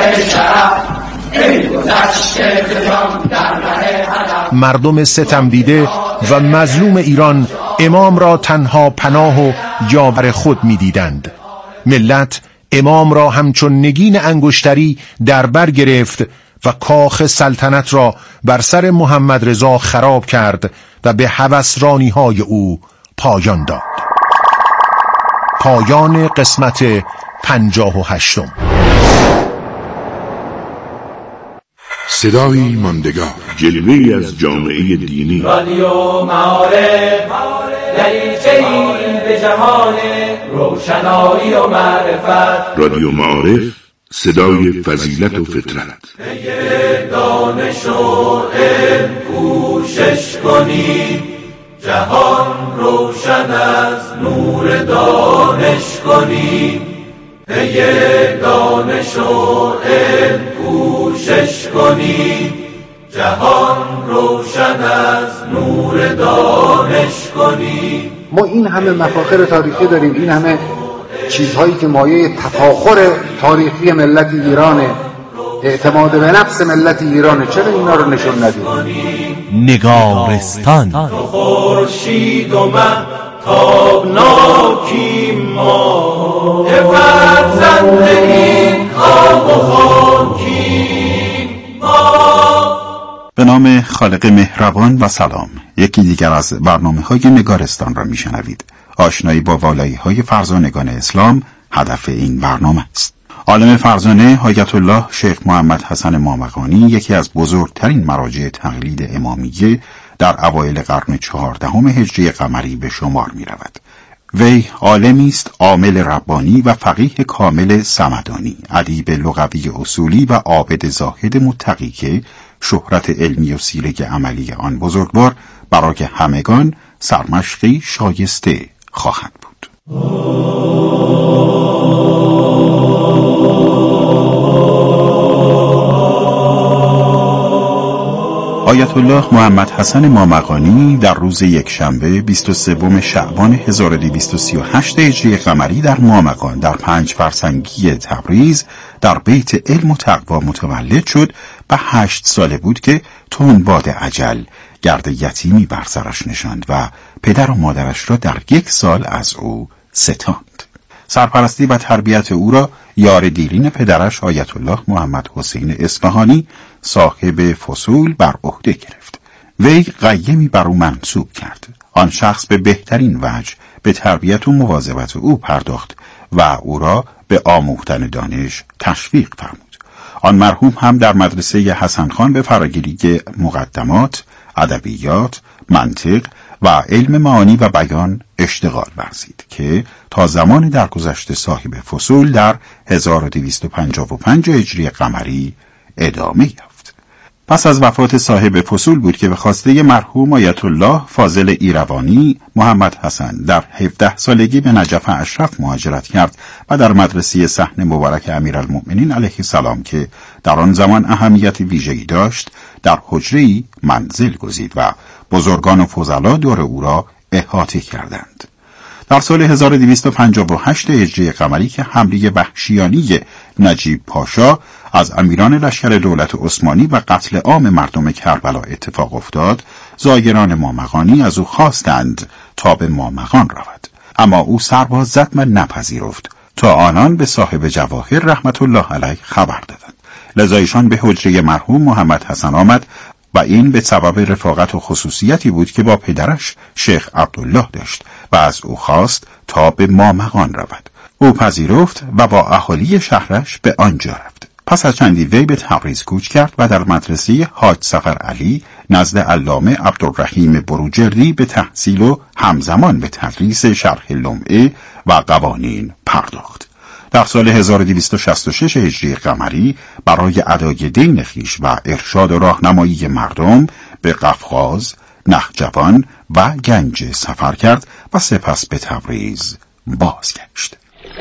مردم ستم دیده و مظلوم ایران امام را تنها پناه و یاور خود می دیدند. ملت امام را همچون نگین انگشتری در بر گرفت و کاخ سلطنت را بر سر محمد رضا خراب کرد و به هوسرانی های او پایان داد. پایان قسمت 58. صدای ماندگار، جلوه‌ای از جامعه دینی. رادیو معارف، دریچه‌ای به جهان روشنایی و معرفت. رادیو معارف، صدای فضیلت و فطرت. دانش و علم کوشش کنید، جهان روشن از نور دانش کنید. دانش و علم کوشش کنید، جهان روشن از نور دانش کنید. ما این همه مفاخر تاریخی داریم، این همه چیزهایی که مایه تفاخر تاریخی ملت ایرانه، اعتماد به نفس ملت ایرانه، چرا اینا رو نشون ندیم؟ نگارستان خورشید و مه تابناکیم ما، فرزند این خاک و خاکیم ما. به نام خالق مهربان و سلام. یکی دیگر از برنامه‌های نگارستان را میشنوید. آشنایی با والایی‌های فرزانگان اسلام هدف این برنامه است. عالم فرزانه آیت الله شیخ محمد حسن مامقانی یکی از بزرگترین مراجع تقلید امامیه در اوایل قرن 14 هجری قمری به شمار می رود. وی عالمی است عامل ربانی و فقیه کامل صمدانی، ادیب لغوی اصولی و عابد زاهد متقی که شهرت علمی و سیره عملی آن بزرگوار برای همگان سرمشقی شایسته خواهد بود. آیت الله محمد حسن مامقانی در روز یکشنبه 23 شعبان 1238 هجری قمری در مامقان در 5 فرسنگی تبریز در بیت علم و تقوا متولد شد و 8 ساله بود که تندباد اجل گرد یتیمی بر سرش نشاند و پدر و مادرش را در 1 سال از او ستاند. سرپرستی و تربیت او را یار دیرین پدرش آیت الله محمد حسین اصفهانی صاحب فصول بر عهده گرفت. وی قیمی بر او منصوب کرد. آن شخص به بهترین وجه به تربیت و مواظبت او پرداخت و او را به آموختن دانش تشویق فرمود. آن مرحوم هم در مدرسه حسن خان به فراگیری مقدمات، ادبیات، منطق و علم معانی و بیان اشتغال ورزید که تا زمان درگذشت صاحب فصول در 1255 هجری قمری ادامه یافت. پس از وفات صاحب فصول بود که به خواسته مرحوم آیت الله فاضل ایروانی محمد حسن در 17 سالگی به نجف اشرف مهاجرت کرد و در مدرسه صحن مبارک امیرالمؤمنین علیه السلام که در آن زمان اهمیت ویژه‌ای داشت در حجره‌ای منزل گزید و بزرگان و فضلا دور او را احاطه کردند. در سال 1258 هجری قمری که حمله وحشیانه نجیب پاشا از امیران لشکر دولت عثمانی و قتل عام مردم کربلا اتفاق افتاد، زایران مامقانی از او خواستند تا به مامقان رود، اما او سر باز زد و نپذیرفت تا آنان به صاحب جواهر رحمت الله علیه خبر دادند. لذا ایشان به حجره مرحوم محمد حسن آمد و این به سبب رفاقت و خصوصیتی بود که با پدرش شیخ عبدالله داشت و از او خواست تا به مامقان رود. او پذیرفت و با اهالی شهرش به آنجا رفت. پس از چندی وی به تبریز کوچ کرد و در مدرسه حاج سفر علی نزد علامه عبدالرحیم بروجردی به تحصیل و همزمان به تدریس شرح لمعه و قوانین پرداخت. در سال 1266 هجری قمری برای ادای دین خویش و ارشاد و راهنمایی مردم به قفقاز، نخجوان و گنج سفر کرد و سپس به تبریز بازگشت.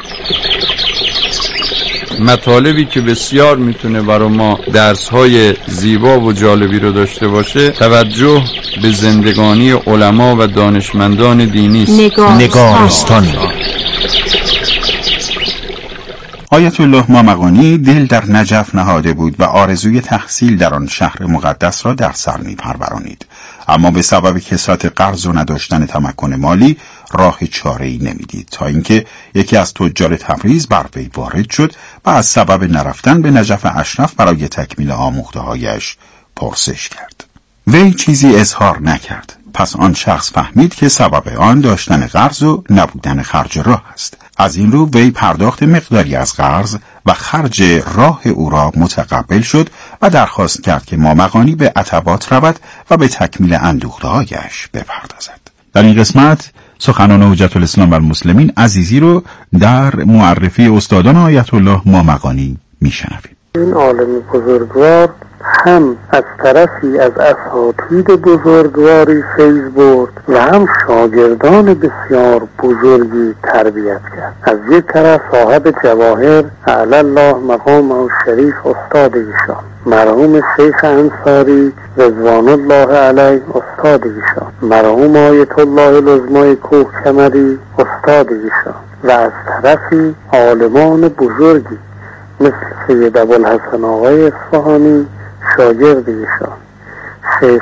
مطالبی که بسیار میتونه برای ما درس‌های زیبا و جالبی رو داشته باشه، توجه به زندگانی علما و دانشمندان دینی است. نگارستان آیت الله مامقانی دل در نجف نهاده بود و آرزوی تحصیل در آن شهر مقدس را در سر می‌پرورانید، اما به سبب کثرت قرض و نداشتن تمکن مالی راه چاره‌ای نمی‌دید تا اینکه یکی از تجار تبریز بر وی وارد شد و از سبب نرفتن به نجف اشرف برای تکمیل آموخته‌هایش پرسش کرد. وی چیزی اظهار نکرد. پس آن شخص فهمید که سبب آن داشتن قرض و نبودن خرج راه است. از این رو وی پرداخت مقداری از قرض و خرج راه او را متقبل شد و درخواست کرد که مامقانی به عتبات رود و به تکمیل اندوخته‌هایش بپردازد. در این قسمت سخنان حجت الاسلام و المسلمین عزیزی رو در معرفی استادان آیت الله مامقانی میشنویم. این عالم بزرگوار هم از طرفی از اساتید بزرگواری فیض برد و هم شاگردان بسیار بزرگی تربیت کرد. از یک طرف صاحب جواهر اعلی الله مقامه شریف استاد ایشان، مرحوم شیخ انصاری رضوان الله علیه استاد ایشان، مرحوم آیت الله العظمای کوهکمری استاد ایشان، و از طرفی عالمان بزرگی مثل سید ابوالحسن آقای اصفهانی شاگرد ایشان، شیخ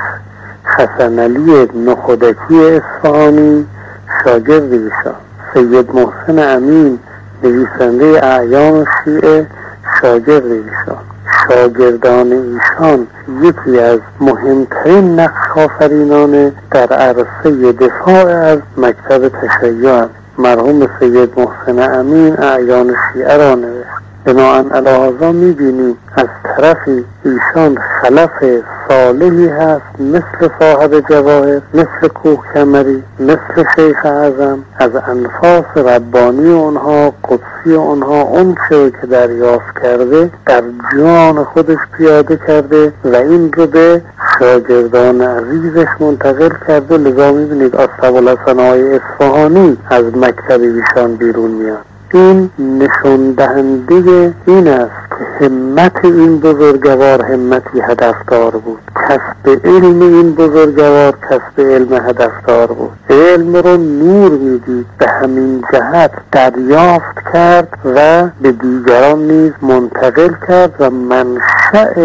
حسن علی نخودکی اصفهانی شاگرد ایشان، سید محسن امین نویسنده اعیان شیعه شاگرد ایشان. شاگردان ایشان یکی از مهمترین نقش آفرینان در عرصه دفاع از مکتب تشیع مرحوم سید محسن امین اعیان شیعه را نوشت. بناهن علی هذا می‌بینیم از طرفی ایشان خلف صالحی هست مثل صاحب جواهر، مثل کوهکمری، مثل شیخ اعظم، از انفاس ربانی اونها، قدسی اونها، اون چه که دریافت کرده در جان خودش پیاده کرده و این رو به شاگردان عزیزش منتقل کرده. لذا می‌بینید ابوالحسن آقای اصفهانی از مکتب ایشان بیرون میاد. این نشان دهنده این است که همت این بزرگوار همتی هدفدار بود، کسب علم این بزرگوار کسب علم هدفدار بود، علم رو نور میدید، به همین جهت دریافت کرد و به دیگران نیز منتقل کرد و منشأ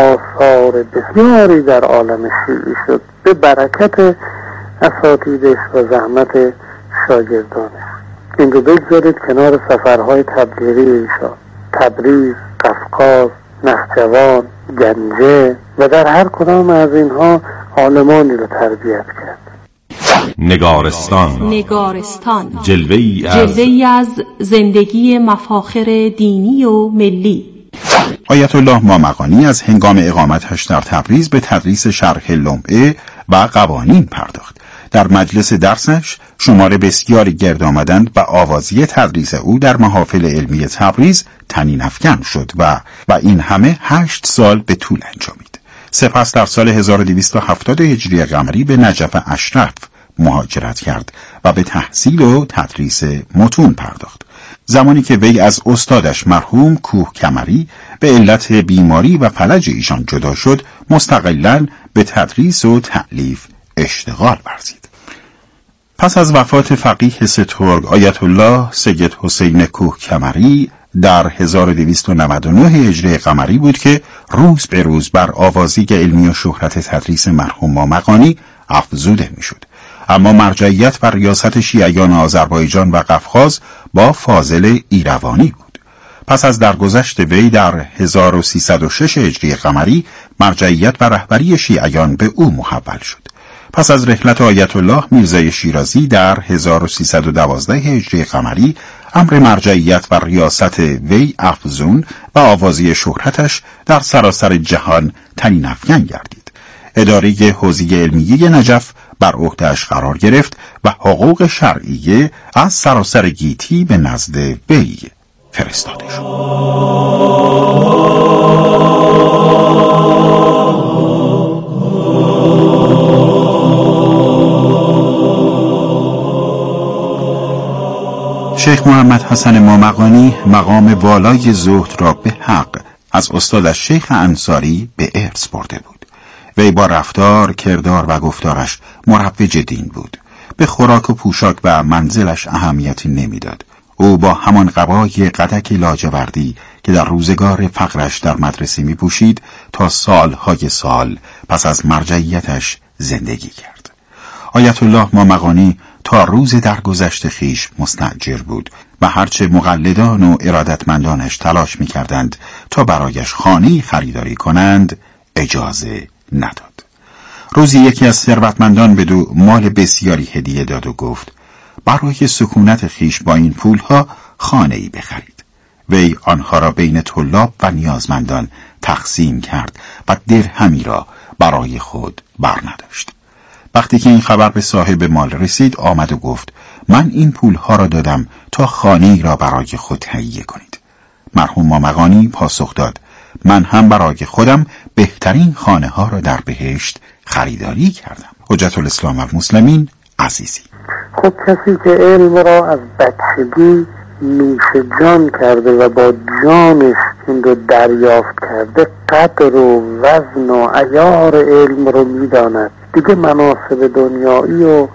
آثار بسیاری در عالم شیعی شد به برکت اساتیدش و زحمت شاگردانش. این رو بگذارید کنار سفرهای تبلیغی ایشان، تبریز، قفقاز، نخجوان، گنجه، و در هر کدام از اینها عالمانی رو تربیت کرد. نگارستان جلوه‌ای از زندگی مفاخر دینی و ملی. آیت الله مامقانی از هنگام اقامتش در تبریز به تدریس شرح لمعه و قوانین پرداخت. در مجلس درسش شمار بسیاری گرد آمدند و آوازی تدریس او در محافل علمی تبریز طنین افکن شد و این همه 8 سال به طول انجامید. سپس در سال 1270 هجری قمری به نجف اشرف مهاجرت کرد و به تحصیل و تدریس متون پرداخت. زمانی که وی از استادش مرحوم کوهکمری به علت بیماری و فلج ایشان جدا شد، مستقلاً به تدریس و تألیف اشتغال ورزید. پس از وفات فقیه سترگ آیت الله سید حسین کوهکمری در 1299 هجری قمری بود که روز به روز بر آوازی علمی و شهرت تدریس مرحوم مامقانی افزوده میشد. اما مرجعیت و ریاست شیعیان آذربایجان و قفقاز با فاضل ایروانی بود. پس از درگذشت وی در 1306 هجری قمری مرجعیت و رهبری شیعیان به او محول شد. پس از رحلت آیت الله میرزای شیرازی در 1312 هجری قمری امر مرجعیت و ریاست وی افزون و آوازی شهرتش در سراسر جهان طنین افکن گردید. اداره حوزه علمیه نجف بر عهده‌اش قرار گرفت و حقوق شرعیه از سراسر گیتی به نزد وی فرستاده شد. شیخ محمد حسن مامقانی مقام والای زهد را به حق از استادش شیخ انصاری به ارث برده بود. وی با رفتار، کردار و گفتارش مروج دین بود. به خوراک و پوشاک و منزلش اهمیتی نمیداد. او با همان قبای قدک لاجوردی که در روزگار فقرش در مدرسه می پوشید تا سالهای سال پس از مرجعیتش زندگی کرد. آیت الله مامقانی تا روز درگذشت خیش مستأجر بود و هرچه مقلدان و ارادتمندانش تلاش می کردند تا برایش خانه‌ای خریداری کنند اجازه نداد. روزی یکی از ثروتمندان بدو مال بسیاری هدیه داد و گفت برای سکونت خیش با این پولها خانه‌ای بخرید. وی آنها را بین طلاب و نیازمندان تقسیم کرد و درهمی را برای خود برنداشت. وقتی که این خبر به صاحب مال رسید آمد و گفت من این پولها را دادم تا خانه‌ای را برای خود تهیه کنید. مرحوم مامقانی پاسخ داد من هم برای خودم بهترین خانه ها را در بهشت خریداری کردم. حجت الاسلام و مسلمین عزیزی. خب کسی که علم را از بچگی نوش جان کرده و با جانش این رو دریافت کرده قدر و وزن و عیار علم رو میداند. دیگه مناصب دنیایی و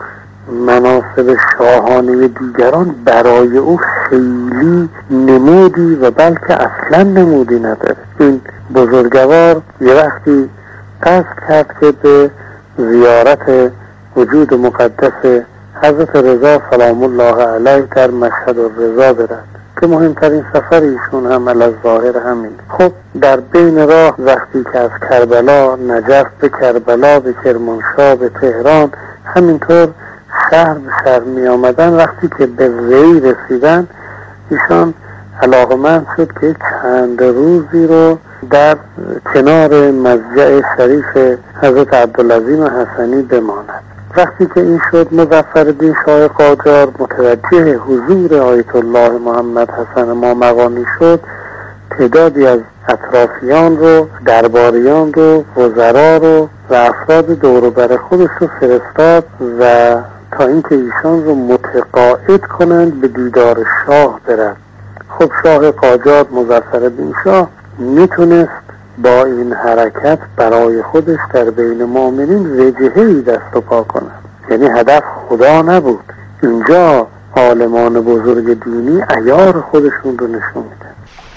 مناصب شاهانه دیگران برای او خیلی نمودی و بلکه اصلا نمودی نداره. این بزرگوار یه وقتی قصد کرد که به زیارت وجود مقدس حضرت رضا سلام الله علیه در مشهد الرضا برد که مهمترین سفر ایشون هم الظاهر همین. خب در بین راه وقتی که از کربلا نجف به کربلا به کرمانشاه به تهران همینطور شهر به شهر می آمدن، وقتی که به وی رسیدن ایشان علاقمند شد که چند روزی رو در کنار مضجع شریف حضرت عبدالعظیم حسنی بماند. وقتی که این شد مظفرالدین شاه قاجار متوجه حضور آیت الله محمد حسن مامقانی شد، تعدادی از اطرافیان رو، درباریان رو، وزرا رو و افراد دور و بر خودش رو فرستاد و تا اینکه ایشان رو متقاعد کنند به دیدار شاه برد. خب شاه قاجار مظفرالدین شاه میتونست با این حرکت برای خودش در بین مؤمنین وجهه‌ای دست و پا کنه، یعنی هدف خدا نبود. اینجا عالمان بزرگ دینی عیار خودشون رو نشون میدن.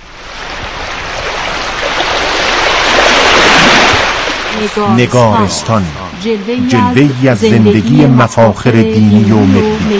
نگارستان، جلوه‌ای از زندگی مفاخر دینی و ملی.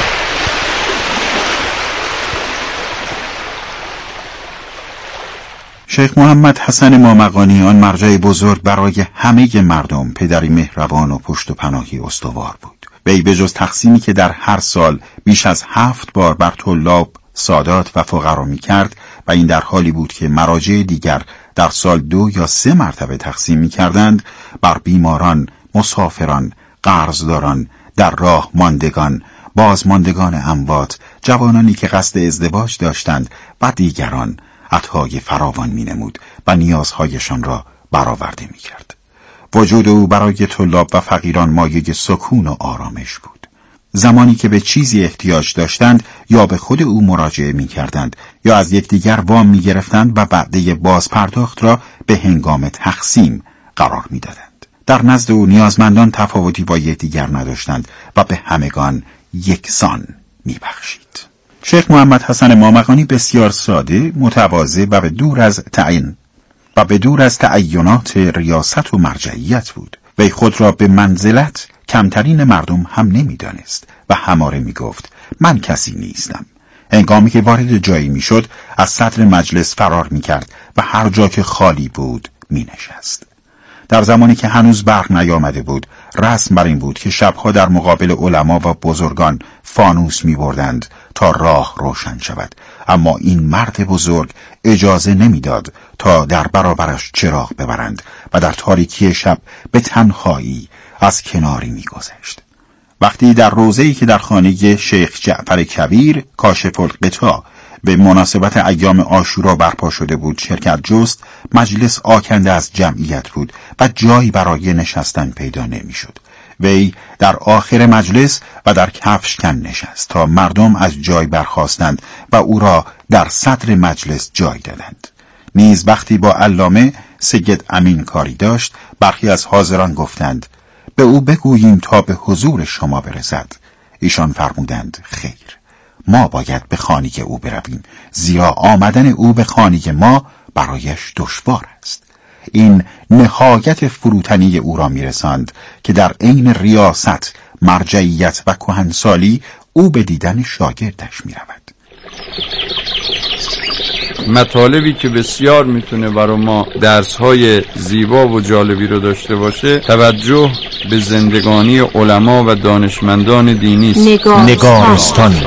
شیخ محمد حسن مامقانی آن مرجع بزرگ برای همه مردم، پدری مهربان و پشت و پناهی استوار بود. وی به جز تقسیمی که در هر سال بیش از 7 بار بر طلاب، سادات و فقرا می کرد و این در حالی بود که مراجع دیگر در سال 2 یا 3 مرتبه تقسیم می کردند، بر بیماران، مسافران، قرضداران، در راه ماندگان، بازماندگان اموات، جوانانی که قصد ازدواج داشتند و دیگران عطای فراوان می نمود و نیازهایشان را برآورده می کرد. وجود او برای طلاب و فقیران مایه سکون و آرامش بود. زمانی که به چیزی احتیاج داشتند یا به خود او مراجعه می کردند یا از یکدیگر وام می گرفتند و وعده باز پرداخت را به هنگام تقسیم قرار می دادند. در نزد او نیازمندان تفاوتی با یکدیگر نداشتند و به همگان یکسان می بخشید. شیخ محمد حسن مامقانی بسیار ساده، متواضع و به دور از تعینات ریاست و مرجعیت بود. وی خود را به منزلت کمترین مردم هم نمی‌دانست و هماره می‌گفت من کسی نیستم. هنگامی که وارد جایی می‌شد از صدر مجلس فرار می‌کرد و هر جا که خالی بود می‌نشست. در زمانی که هنوز برق نیامده بود، رسم بر این بود که شبها در مقابل علما و بزرگان فانوس می‌بردند تا راه روشن شود، اما این مرد بزرگ اجازه نمیداد تا در برابرش چراغ ببرند و در تاریکی شب به تنهایی از کناری می‌گذشت. وقتی در روضه‌ای که در خانه شیخ جعفر کبیر کاشف الغطا به مناسبت ایام عاشورا برپا شده بود شرکت جست، مجلس آکنده از جمعیت بود و جایی برای نشستن پیدا نمی‌شد. وی در آخر مجلس و در کفشکن نشست تا مردم از جای برخاستند و او را در صدر مجلس جای دادند. نیز وقتی با علامه سید امین کاری داشت، برخی از حاضران گفتند به او بگوییم تا به حضور شما برسد. ایشان فرمودند خیر. ما باید به خانه او برویم، زیرا آمدن او به خانه ما برایش دشوار است. این نهایت فروتنی او را میرساند که در عین ریاست، مرجعیت و کهنسالی او به دیدن شاگردش میرود. مطالبی که بسیار میتونه برای ما درس‌های زیبا و جالبی رو داشته باشه، توجه به زندگانی علما و دانشمندان دینی است. نگارستان.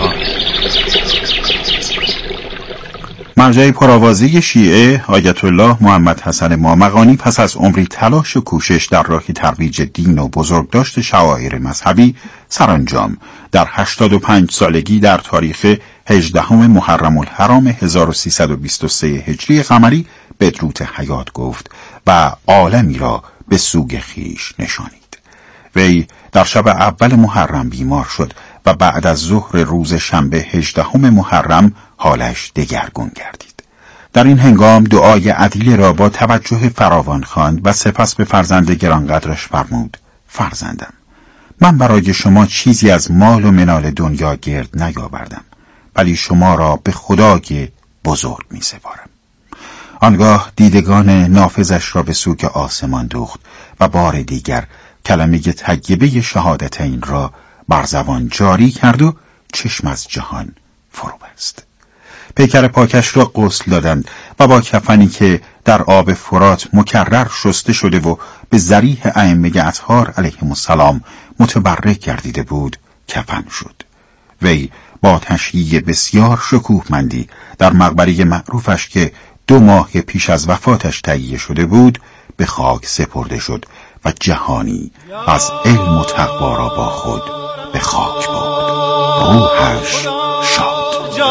مرجع پرآوازه شیعه آیت الله محمد حسن مامقانی پس از عمری تلاش و کوشش در راه ترویج دین و بزرگداشت شعائر مذهبی سرانجام در 85 سالگی در تاریخ 18 محرم الحرام 1323 هجری قمری بدرود حیات گفت و عالمی را به سوی خویش نشانید. وی در شب اول محرم بیمار شد و بعد از ظهر روز شنبه 18 محرم حالش دگرگون گردید. در این هنگام دعای عدیل را با توجه فراوان خواند و سپس به فرزند گرانقدرش فرمود: فرزندم، من برای شما چیزی از مال و منال دنیا گرد نیاوردم، ولی شما را به خدای بزرگ می سپارم. آنگاه دیدگان نافذش را به سوی آسمان دوخت و بار دیگر کلمه طیبه شهادتین را بر زبان جاری کرد و چشم از جهان فرو بست. پیکر پاکش را غسل دادند و با کفنی که در آب فرات مکرر شسته شده و به ذریح ائمه اطهار علیهم السلام متبرک گردیده بود کفن شد. وی با تشییع بسیار شکوهمندی در مقبره معروفش که 2 ماه پیش از وفاتش تهیه شده بود به خاک سپرده شد و جهانی از علم و تقوا را با خود به خاک برد. روحش شاد.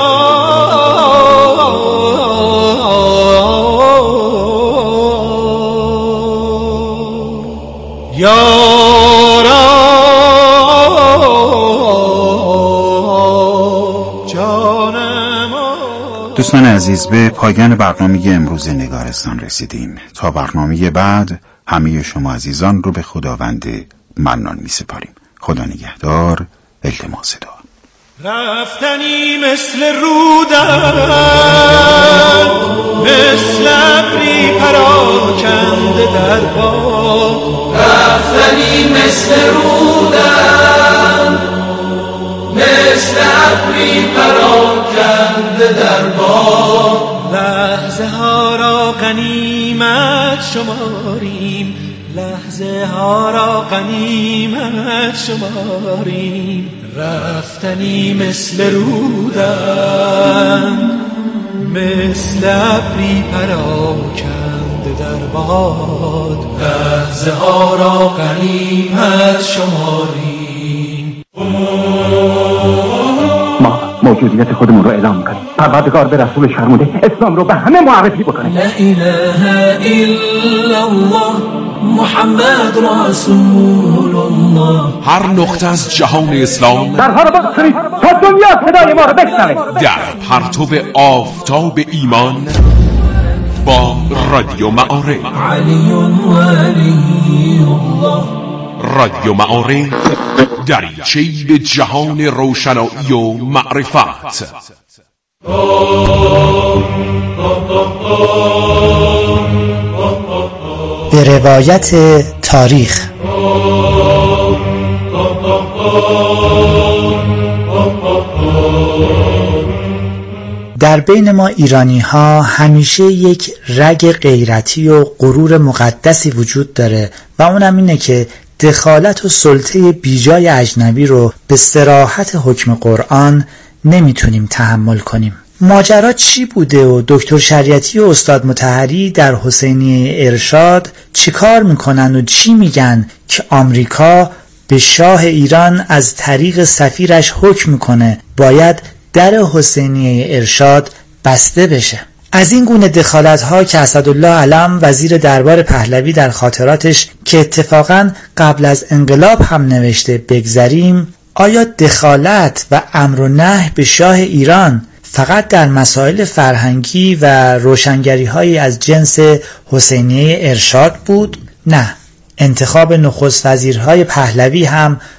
دوستان عزیز، به پایان برنامه امروز نگارستان رسیدیم. تا برنامه بعد همه شما عزیزان رو به خداوند منان می سپاریم. خدا نگهدار. التماس دعا. رفتنی مثل رودن، مثل ابری پراکنده در باد. رفتنی مثل رودن، مثل ابری پراکنده در باد. لحظه ها را غنیمت شماریم، لحظه ها را غنیمت شماریم. رفتنی مثل رودن، مثل ابری پراکنده در باد. لحظه ها را غنیمت شماریم. ما موجودیت خودمون رو اعلام کنیم، پروردگار به رسول شرموده اسلام رو به همه معرفی بکنیم. لا اله الا الله محمد رسول الله. هر نقطه از جهان اسلام در حال باز کنید تا دنیا صدای ما رو بشنوه. در پرتو آفتاب ایمان با رادیو معارف. علی ولی الله. رادیو معارف، دریچه‌ای به جهان روشنایی و معرفت. به روایت تاریخ. در بین ما ایرانی ها همیشه یک رگ غیرتی و غرور مقدسی وجود داره و اونم اینه که دخالت و سلطه بیجای اجنبی رو به صراحت حکم قرآن نمیتونیم تحمل کنیم. ماجرا چی بوده و دکتر شریعتی و استاد مطهری در حسینیه ارشاد چیکار میکنن و چی میگن که آمریکا به شاه ایران از طریق سفیرش حکم میکنه باید در حسینیه ارشاد بسته بشه؟ از این گونه دخالت ها که اسدالله علم وزیر دربار پهلوی در خاطراتش که اتفاقاً قبل از انقلاب هم نوشته بگذریم، آیا دخالت و امر و نهی به شاه ایران فقط در مسائل فرهنگی و روشنگری هایی از جنس حسینیه ارشاد بود؟ نه، انتخاب نخست وزیرهای پهلوی هم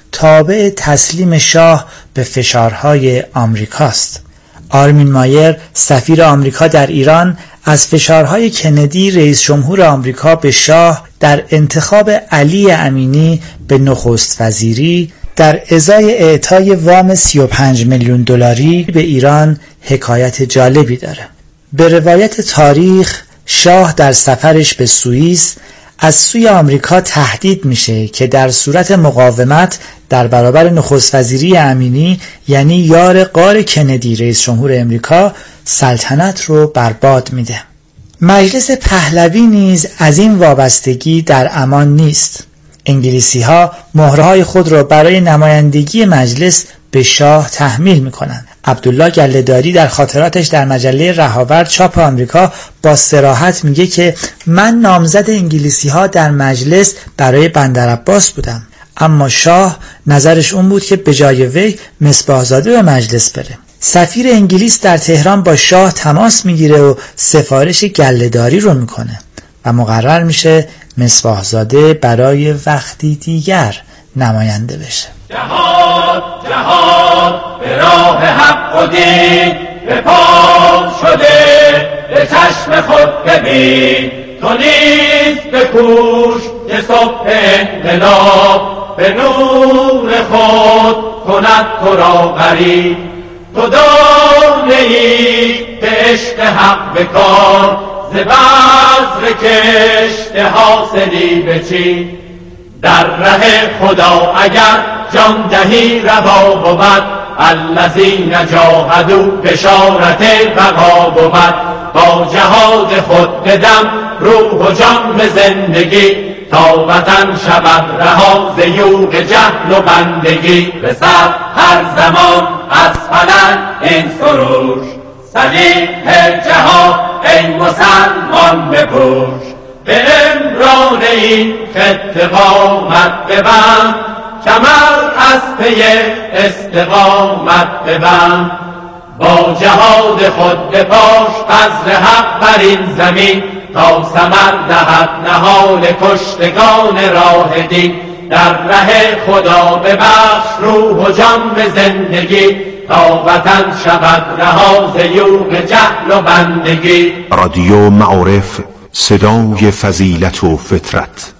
تابع تسلیم شاه به فشارهای آمریکاست. آرمین مایر سفیر آمریکا در ایران از فشارهای کندی رئیس جمهور آمریکا به شاه در انتخاب علی امینی به نخست وزیری در ازای اعطای وام 35 میلیون دلاری به ایران حکایت جالبی داره. به روایت تاریخ شاه در سفرش به سوئیس از سوی آمریکا تهدید میشه که در صورت مقاومت در برابر نخست وزیری امینی یعنی یار غار کندی رئیس جمهور امریکا سلطنت رو برباد میده. مجلس پهلوی نیز از این وابستگی در امان نیست. انگلیسی ها مهرهای خود را برای نمایندگی مجلس به شاه تحمیل میکنند. عبدالله گله‌داری در خاطراتش در مجله رهاورد چاپ آمریکا با صراحت میگه که من نامزد انگلیسی ها در مجلس برای بندرعباس بودم، اما شاه نظرش اون بود که به جای وی مصباحزاده به مجلس بره. سفیر انگلیس در تهران با شاه تماس میگیره و سفارش گله‌داری رو میکنه و مقرر میشه مصباحزاده برای وقتی دیگر نماینده بشه. جهاد جهاد به راه حق و دین به پا شده به چشم خود ببین، تو نیز بکوش که صبح انقلاب به نور خود کند تو را غریب. تو دانه‌ای که عشق حق بکار ز بذر کشت حاصلی بچین. در ره خدا اگر جان دهی روا بود، الذین جاهدوا بشارت بقا بود. با جهاد خود بدم روح و جان به زندگی، تا وطن شود رها ز یوغ جهل و بندگی. رسد هر زمان از فلک این سروش، صلیح جهاد ای مسلمان بپوش. به امران این خطه قامت ببند، کمر از پی استقامت ببند. با جهاد خود بپاش بذر حق بر این زمین، تا ثمر دهد نهال کشتگان راه دین. در ره خدا ببخش روح و جان به زندگی، تا وطن شود رها ز یوغ جهل و بندگی. رادیو معارف، صدای فضیلت و فطرت.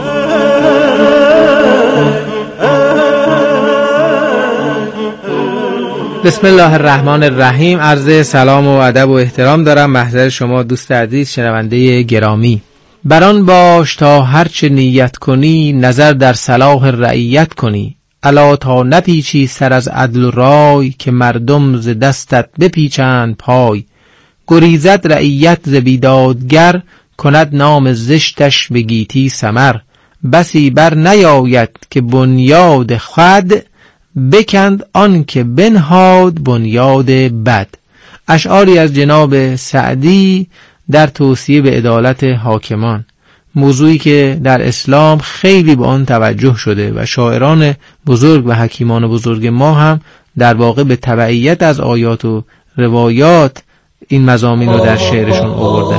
بسم الله الرحمن الرحیم. عرض سلام و ادب و احترام دارم محضر شما دوست عزیز شنونده گرامی. بران باش تا هرچه نیت کنی، نظر در صلاح رعیت کنی. الا تا نپیچی سر از عدل و رای، که مردم ز دستت بپیچند پای. گریزد رعیت ز بیدادگر، کند نام زشتش به گیتی ثمر. بسی بر نیاید که بنیاد خود، بکند آن که بنهاد بنیاد بد. اشعاری از جناب سعدی در توصیه به عدالت حاکمان، موضوعی که در اسلام خیلی به آن توجه شده و شاعران بزرگ و حکیمان بزرگ ما هم در واقع به تبعیت از آیات و روایات این مضامین رو در شعرشون آوردن.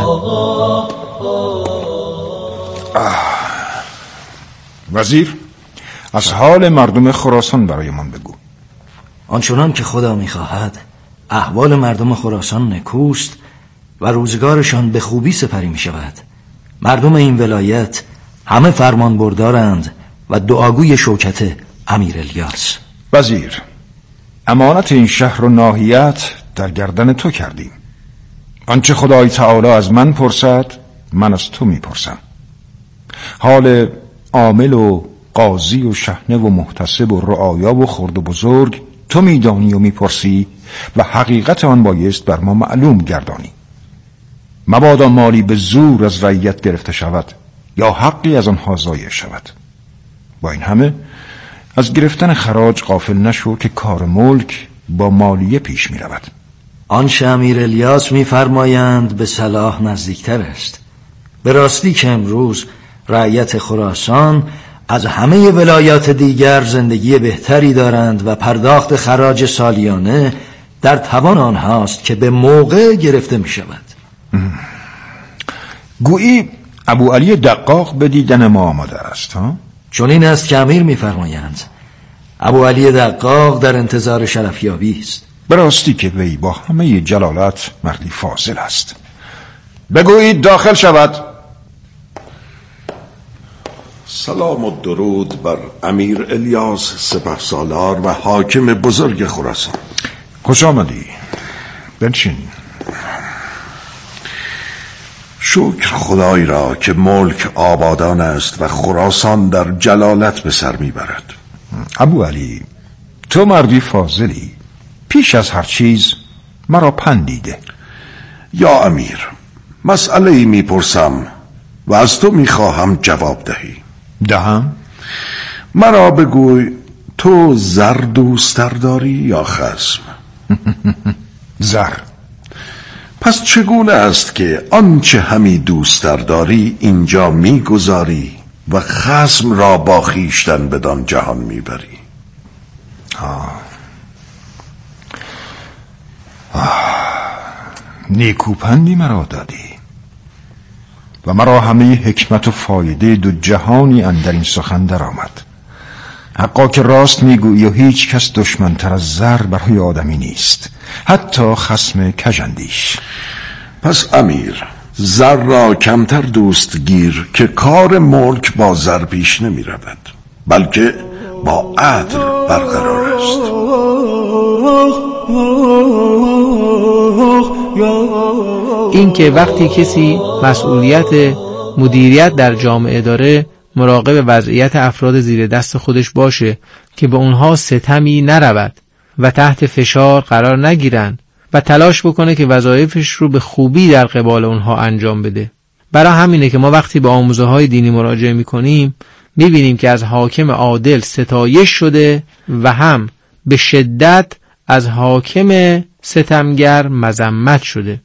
وزیر، از حال مردم خراسان برایمان بگو. آنچنان که خدا می‌خواهد احوال مردم خراسان نکوست و روزگارشان به خوبی سپری می‌شود. مردم این ولایت همه فرمان بردارند و دعاگوی شوکت امیر الیاس. وزیر، امانت این شهر و ناحیت در گردن تو کردیم. آنچه خدای تعالی از من پرسد، من از تو میپرسم. حال عامل و قاضی و شحنه و محتسب و رعایا و خرد و بزرگ تو میدانی و میپرسی و حقیقت آن بایست بر ما معلوم گردانی. مبادا مالی به زور از رعیت گرفته شود یا حقی از آنها ضایع شود. با این همه از گرفتن خراج غافل نشو که کار ملک با مالیه پیش می رود. آنچه امیر الیاس می فرمایند به صلاح نزدیکتر است. به راستی که امروز رعیت خراسان از همه ولایات دیگر زندگی بهتری دارند و پرداخت خراج سالیانه در توان آنهاست که به موقع گرفته می شود. گویی ابو علی دقاق به دیدن ما آمده است ها؟ چون این است که امیر می فرمایند ابوعلی دقاق در انتظار شرفیابی است. به راستی که وی با همه جلالت مردی فاضل است. بگویید داخل شود. سلام و درود بر امیر الیاس سپهسالار و حاکم بزرگ خراسان. خوش آمدی. بنشین. شکر خدای را که ملک آبادان است و خراسان در جلالت به سر میبرد. ابوعلی، تو مردی فاضلی. پیش از هر چیز مرا پندیده. یا امیر، مسئله‌ای میپرسم و از تو میخواهم جواب دهی. دهم؟ مرا بگوی، تو زر دوست‌تر داری یا خصم؟ زر. پس چگونه است که آنچه همی دوست‌تر داری اینجا میگذاری و خصم را با خویشتن بدان جهان میبری؟ نیکوپندی مرا دادی و مرا همه حکمت و فایده دو جهانی اندر این سخن در آمد. حقا که راست میگویی و هیچ کس دشمنتر از زر برای آدمی نیست، حتی خصم کژاندیش. پس امیر، زر را کمتر دوست گیر که کار ملک با زر پیش نمی رود، بلکه با عدل برقرار است. این که وقتی کسی مسئولیت مدیریت در جامعه داره، مراقب وضعیت افراد زیر دست خودش باشه که به اونها ستمی نرود و تحت فشار قرار نگیرن و تلاش بکنه که وظایفش رو به خوبی در قبال اونها انجام بده. برای همینه که ما وقتی به آموزه های دینی مراجعه میکنیم میبینیم که از حاکم عادل ستایش شده و هم به شدت از حاکم ستمگر مذمت شده.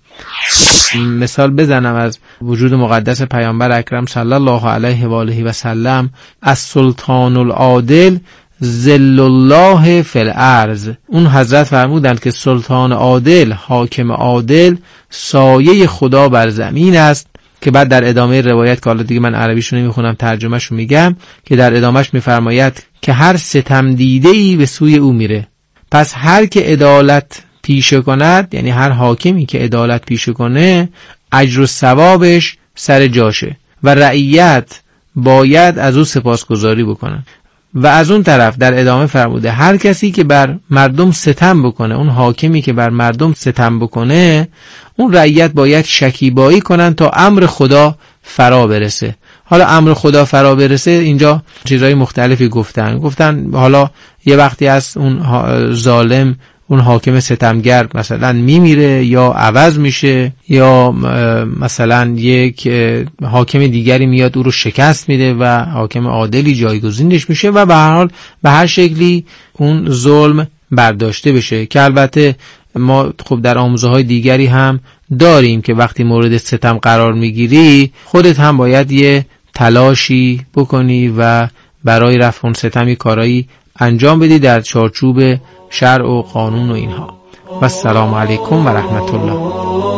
مثال بزنم از وجود مقدس پیامبر اکرم صلی الله علیه و آله و سلم: از سلطان العادل ذل الله فی الارض. اون حضرت فرمودند که سلطان عادل، حاکم عادل، سایه خدا بر زمین است. که بعد در ادامه روایت که حالا دیگه من عربیشو نمیخونم، ترجمهشو میگم، که در ادامهش میفرماید که هر ستم دیده‌ای به سوی او میره. پس هر که عدالت پیشه کند، یعنی هر حاکمی که عدالت پیشه کنه، اجر و ثوابش سر جاشه و رعیت باید از او سپاسگزاری بکنن. و از اون طرف در ادامه فرموده هر کسی که بر مردم ستم بکنه، اون حاکمی که بر مردم ستم بکنه، اون رعیت باید شکیبایی کنن تا امر خدا فرا برسه. حالا امر خدا فرا برسه، اینجا چیزهای مختلفی گفتن حالا یه وقتی از اون ظالم، اون حاکم ستمگر مثلا میمیره یا عوض میشه، یا مثلا یک حاکم دیگری میاد او رو شکست میده و حاکم عادلی جایگزینش میشه و به هر حال به هر شکلی اون ظلم برداشته بشه. که البته ما خب در آموزه های دیگری هم داریم که وقتی مورد ستم قرار میگیری خودت هم باید یه تلاشی بکنی و برای رفع اون ستمی کارایی انجام بدی در چارچوب شرع و قانون و اینها. و السلام علیکم و رحمت الله.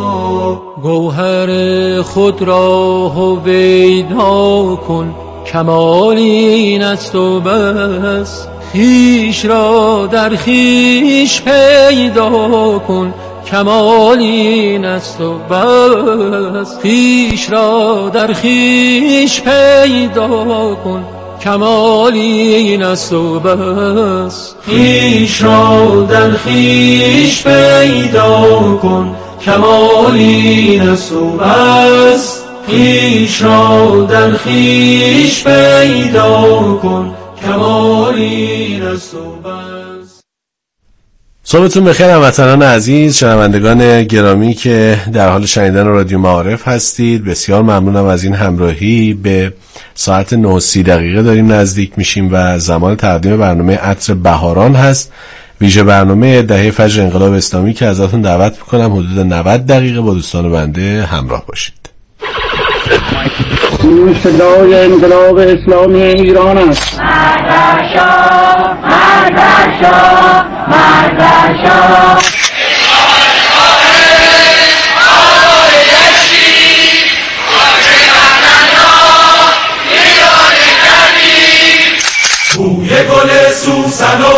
گوهر خود را هویدا کن، کمال این است و بس. خویش را در خویش پیدا کن، کمال این است و بس. خویش را در خویش پیدا کن، کمال این است و بس. خویش را در خویش پیدا کن، کمال این است و بس. خویش را در خویش پیدا کن، کمال این است و بس. صبحتون بخیر هموطنان عزیز، شنوندگان گرامی که در حال شنیدن رادیو معارف هستید. بسیار ممنونم از این همراهی. به ساعت 9:30 داریم نزدیک میشیم و زمان تقدیم برنامه عطر بهاران هست، ویژه برنامه دهه فجر انقلاب اسلامی که ازتون دعوت میکنم حدود 90 دقیقه با دوستان بنده همراه باشید. این صدای انقلاب اسلامی ایران است. مردشا مردشا مردشا بوی گل سوسن و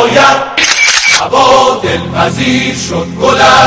آید هوا دلپذیر شد گل